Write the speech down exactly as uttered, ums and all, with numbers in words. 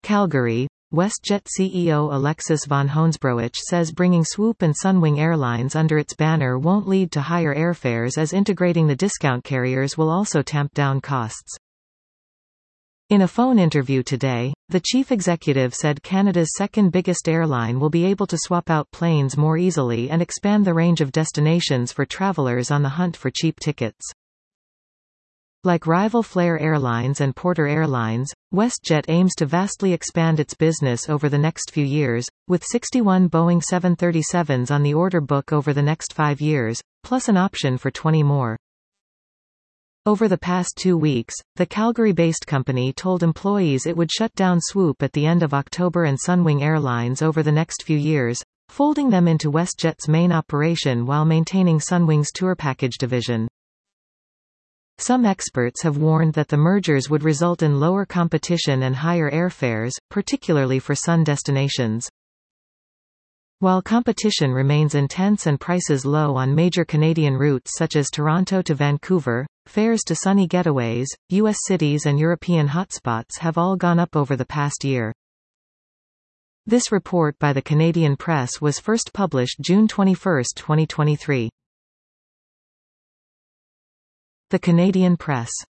Calgary, WestJet C E O Alexis von Hoensbroich says bringing Swoop and Sunwing Airlines under its banner won't lead to higher airfares, as integrating the discount carriers will also tamp down costs. In a phone interview today, the chief executive said Canada's second biggest airline will be able to swap out planes more easily and expand the range of destinations for travelers on the hunt for cheap tickets. Like rival Flair Airlines and Porter Airlines, WestJet aims to vastly expand its business over the next few years, with sixty-one Boeing seven thirty-sevens on the order book over the next five years, plus an option for twenty more. Over the past two weeks, the Calgary-based company told employees it would shut down Swoop at the end of October and Sunwing Airlines over the next few years, folding them into WestJet's main operation while maintaining Sunwing's tour package division. Some experts have warned that the mergers would result in lower competition and higher airfares, particularly for sun destinations. While competition remains intense and prices low on major Canadian routes such as Toronto to Vancouver, fares to sunny getaways, U S cities and European hotspots have all gone up over the past year. This report by the Canadian Press was first published June twenty-first, twenty twenty-three. The Canadian Press.